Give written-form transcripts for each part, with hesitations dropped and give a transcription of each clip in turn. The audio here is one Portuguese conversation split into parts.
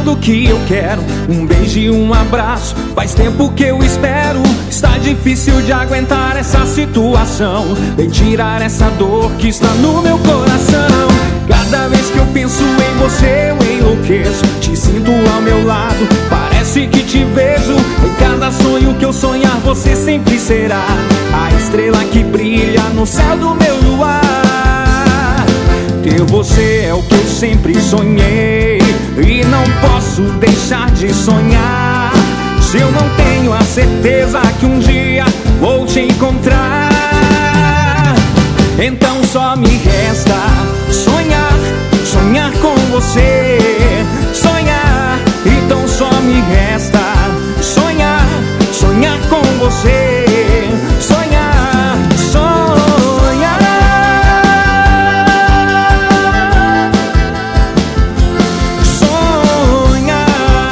tudo que eu quero. Um beijo e um abraço, faz tempo que eu espero. Está difícil de aguentar essa situação. Vem tirar essa dor que está no meu coração. Cada vez que eu penso em você eu enlouqueço. Te sinto ao meu lado, parece que te vejo. Em cada sonho que eu sonhar você sempre será a estrela que brilha no céu do meu luar. Ter você é o que eu sempre sonhei e não posso deixar de sonhar. Se eu não tenho a certeza que um dia vou te encontrar, então só me resta sonhar, sonhar com você. Sonhar, então só me resta sonhar, sonhar com você. Sonhar, sonhar, sonhar.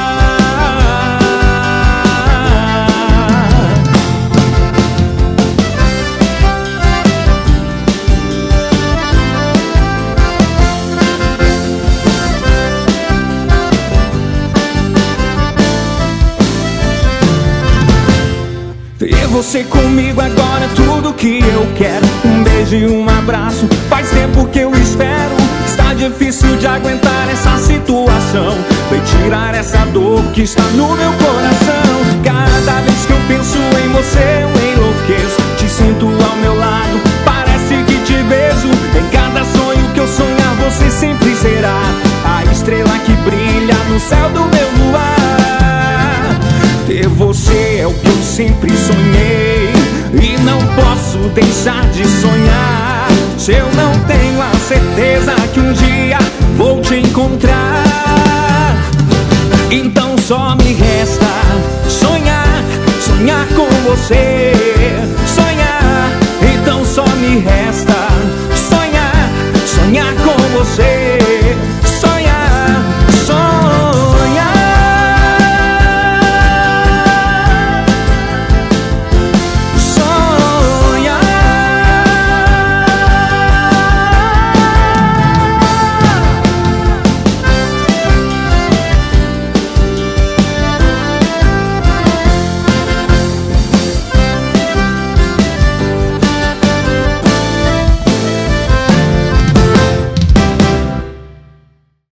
Ter você comigo agora é tudo que eu quero. Um beijo e um abraço, faz tempo que eu espero. Está difícil de aguentar essa situação. Vem tirar essa dor que está no meu coração. Cada vez que eu penso em você eu enlouqueço. Te sinto ao meu lado, parece que te vejo. Em cada sonho que eu sonhar você sempre será a estrela que brilha no céu do meu luar. Ter você é o que eu sempre sonhei e não posso deixar de sonhar. Se eu não tenho a certeza que um dia vou te encontrar, então só me resta sonhar, sonhar com você. Sonhar, então só me resta